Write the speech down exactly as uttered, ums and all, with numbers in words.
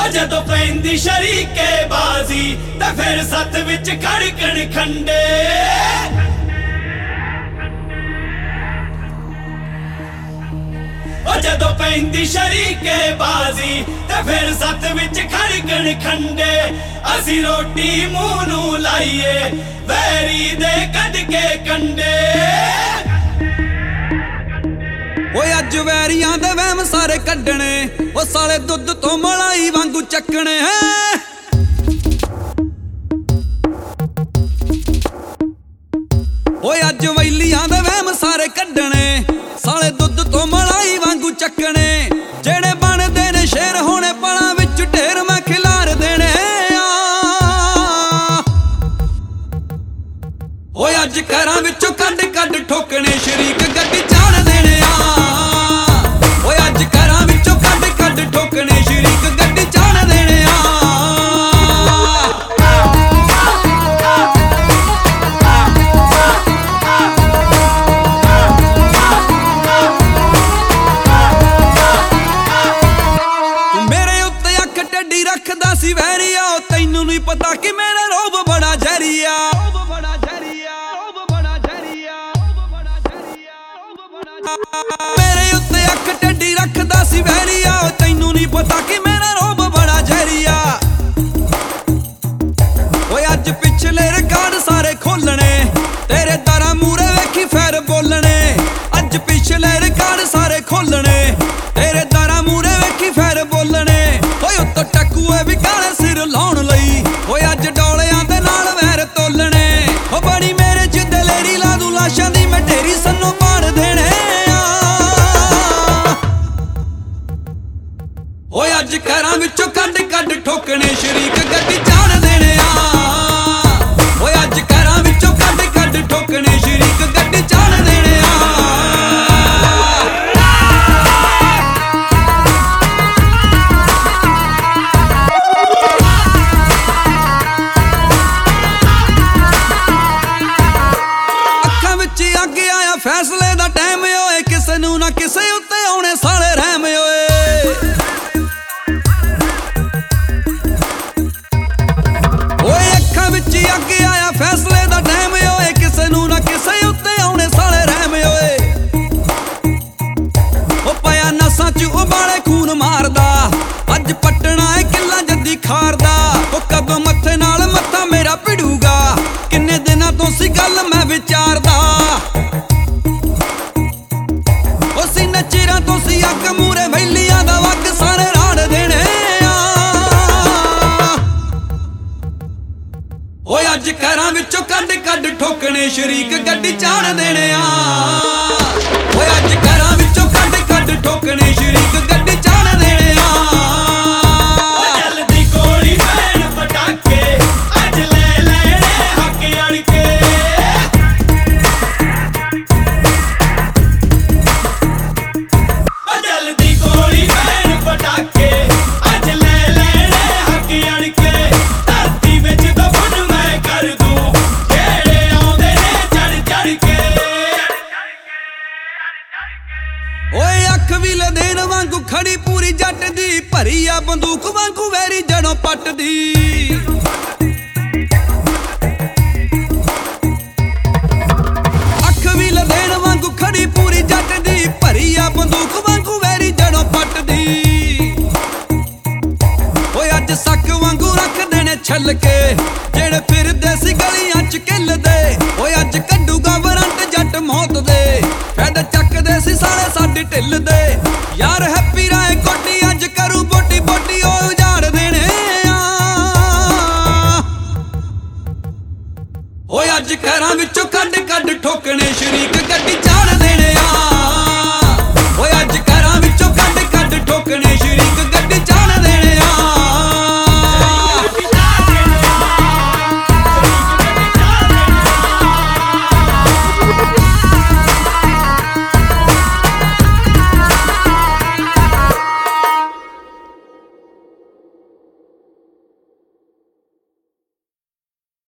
जदों पैंदी शरीके बाजी ते फिर सत विच खड़कण खंडे। जदों पैंदी शरीके बाजी ते फिर सत विच खड़कण खंडे। असी रोटी मूंह नूं लाइए वैरी दे कढ के कंडे। ओए अज वैरियां दे वहम सारे कड्डणे, ओ साले दुध तो मलाई वांगू चक्कणे। ओए अज वैलियां दे वहम सारे कड्डणे, साले दुध तो मलाई वांगू चक्कणे। जेड़े बनदे ने शेर होने पला विच ढेर मैं खिलार देने। ओए अज घरां विचों कड्ड कड्ड ठोकणे, शरीक गड्डी चाड़ देने। रखदा सी वैरिया तैनू नहीं पता कि मेरा रोब बड़ा जहरिया। मेरे उत्ते अख टेढ़ी रखदा सी वैरिया तैनू नहीं पता कि मेरा रोब बड़ा जहरिया। ओए अज पिछले रिकॉर्ड सारे खोलने, तेरे दरा मूरे वेखी फैर बोलने। अज पिछले रिकॉर्ड सारे खोलने, तेरे दरा मूरे वेखी फैर बोलने। ओए उत्तों टकुए भी काले सिर लाउण लई, ओए अज डोलियां दे नाल वैर तोलने। ओ बड़ी मेरे च दलेरी ला दूं लाशां दी मैं ढेरी सन्नों पाड़ देने। ओए अज घरां विचों कड्ड कड्ड ठोकणे, शरीक गड्डी चाड़ देने। ओए अज घरां विचों कड्ड कड्ड ठोकणे, शरीक गड्डी चाड़ देने। फैसले दा टाइम होए, किसे नू ना किसे उत्ते आउणे साले रहम होए। ओए अखां विच अग आया फैसले दा टाइम होए, किसे नू ना किसे उत्ते आउणे साले रहम होए। ओ पाया नसां च उबाले खून मारदा, अज पटना है किला जद्दी खारदा। ओ कदों मत्थे नाल मत्था मेरा भिड़ूगा, किन्ने दिनां तो सी गल मैं विचारदा। चिरां तो सी अग मूरे वैलियां दा वग सारे राड़ देने। ओए अज घरां विचों कड्ड कड्ड ठोकणे, शरीक गड्डी चाड़ देने। ओए अज घरां विचों कड्ड कड्ड ठोकणे, शरीक गड्डी चाड़ देने। जल्दी गोली पैण पटाके, अज ले लेने हक अड़के। ओए अख भी लदेन वांगू खड़ी पूरी जट दी, भरी आ बंदूक वांगू वैरी जड़ों पट दी। अख भी लदेन वांगू खड़ी पूरी जट दी, भरी आ बंदूक वांगू वैरी जड़ों पट दी। ओए अज सक वांगू रख देने छल के, जेड़े फिरदे सी गलियां च किलदे। ओए अज कड्डूगा वारंट जट मौत दे, फैद चकदे सी साले साडी ढिल दे। यार हैप्पी राय कोटी अज करू बोटी बोटी ओ उजाड़ देने। ओए अज घरां विचों कड्ड कड्ड ठोकणे, शरीक गड्डी चाड़ देने।